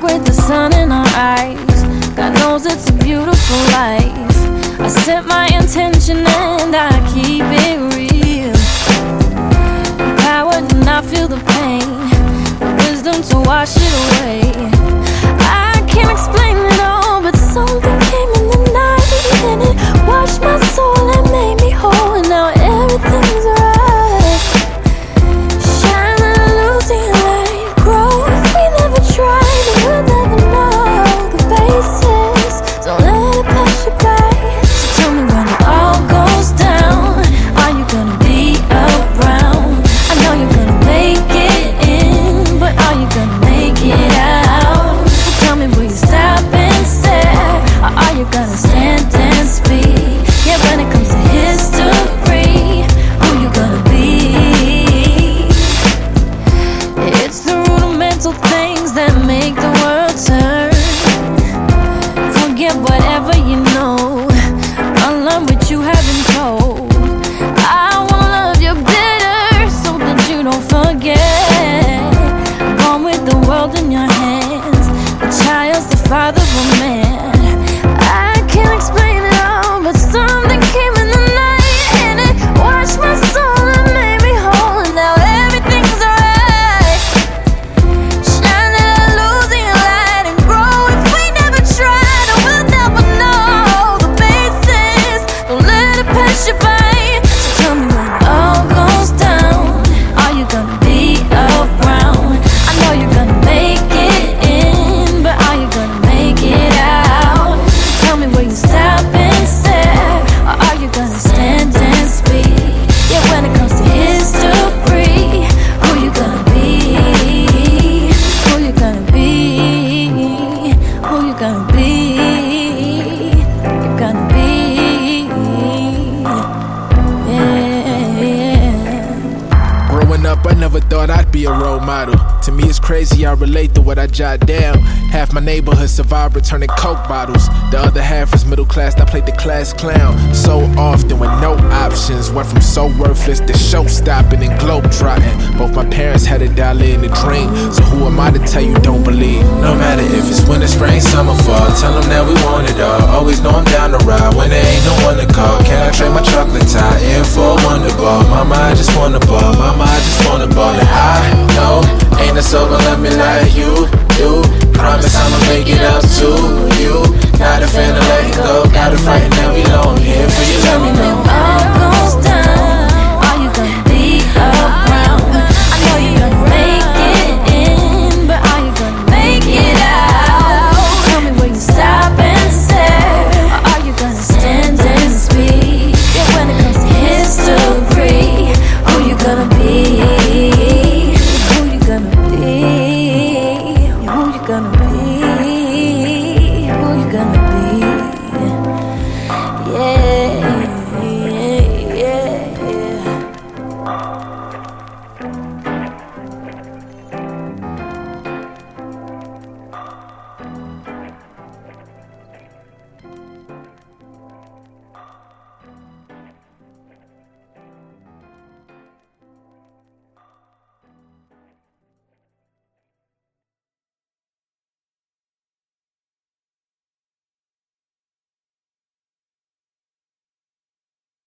walk with the sun in our eyes. God knows it's a beautiful life. I set my intention and I keep it real. Power to not feel the pain, wisdom to wash it away. I can't explain it all, but something came in the night and it washed my soul and made me whole. And now everything's right. Shine a losing light, grow. If we never try, then we'll never know the basics. Don't let it pass you by. So tell me when it all goes down, are you gonna be around? I know you're gonna make it in, but are you gonna make it out? So tell me, will you stop and stare, or are you gonna stand and speak? Yeah, when it comes to history, who you gonna be? It's the rudimental things that make the world turn. Forget whatever you know, unlearn what you haven't told. I wanna love you better so that you don't forget. Born with the world in your hands, the child's the father of a man. I can't explain it all, but something came in the night and it washed my soul and made me whole. And now everything's alright. Shine a losing light and grow. If we never try, then we'll never know the basics. Don't let it pass you by. So tell me when it all goes down, are you gonna be around? I know you're gonna make it in, but are you gonna make it out? So tell me, will you stop and stare, or are you gonna stand and speak? Yeah, when it comes to history, who you gonna be? Who you gonna be? Who you gonna be? You're gonna be, yeah. Growing up, I never thought I'd be a role model. To me, it's crazy, I relate to what I jot down. Half my neighborhood survived returning Coke bottles. The other half is middle class, I played the class clown. So often with no options, went from so worthless to show-stopping and globe-trotting. Both my parents had a dollar in a dream, so who am I to tell you don't believe? No matter if it's winter, spring, summer, fall, tell them that we want it all. Always know I'm down to ride when there ain't no one to call. Can I trade my chocolate tie in for a wonder ball? Mama, I just wanna ball, mama, I just wanna ball. And I know ain't a soul gonna love me like you do. Promise I'ma make it up to you. Not a fan of letting go, gotta fight and I'll be low. I'm here for you, let me know.